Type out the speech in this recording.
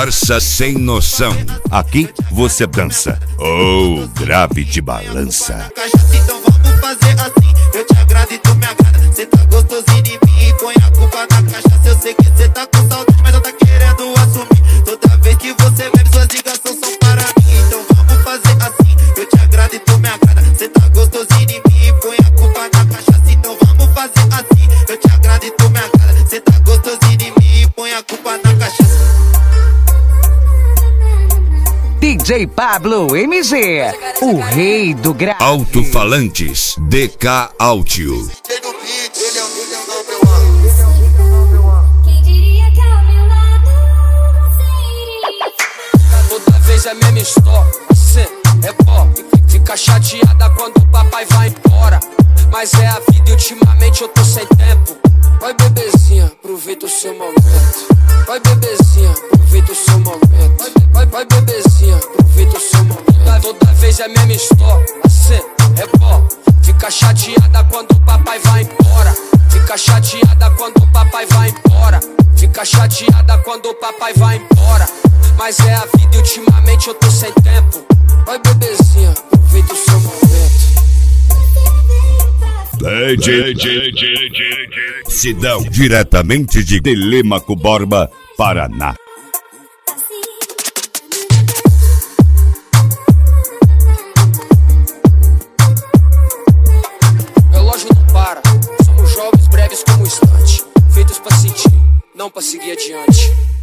Parça sem noção. Aqui você dança. Oh, grave de balança. Então vamos fazer assim. Eu te agrado e tu me agrada. Cê tá gostosinho em mim e põe a culpa na cachaça. Eu sei que cê tá com saudade, mas não tá querendo assumir. Toda vez que você bebe, suas ligações são para mim. Então vamos fazer assim. Eu te agrado e tu me agrada. Cê tá gostosinho em mim e põe a culpa na cachaça. Então vamos fazer assim. Eu te agrado e tu me agrada. Cê tá gostosinho em mim e põe a culpa na cachaça. DJ Pablo MG, o rei do grave. Alto-falantes DK Audio. Quem diria que ao meu lado você iria? Toda vez é a mesma história, cê é pó. Fica chateada quando o papai vai embora. Mas é a vida e ultimamente eu tô sem tempo. Vai bebezinha, aproveita o seu momento. Vai bebezinha, aproveita o seu momento. Vai bebezinha, aproveita o seu momento. Toda vez é a mesma história, cê é pó. Fica chateada quando o papai vai embora. Fica chateada quando o papai vai embora. Fica chateada quando o papai vai embora. Mas é a vida e ultimamente eu tô sem tempo. Vai bebezinha, aproveita o seu momento. Sidão, diretamente de Telêmaco Borba, Paraná. O relógio não para, somos jovens breves como um instante, feitos pra sentir, não pra seguir adiante.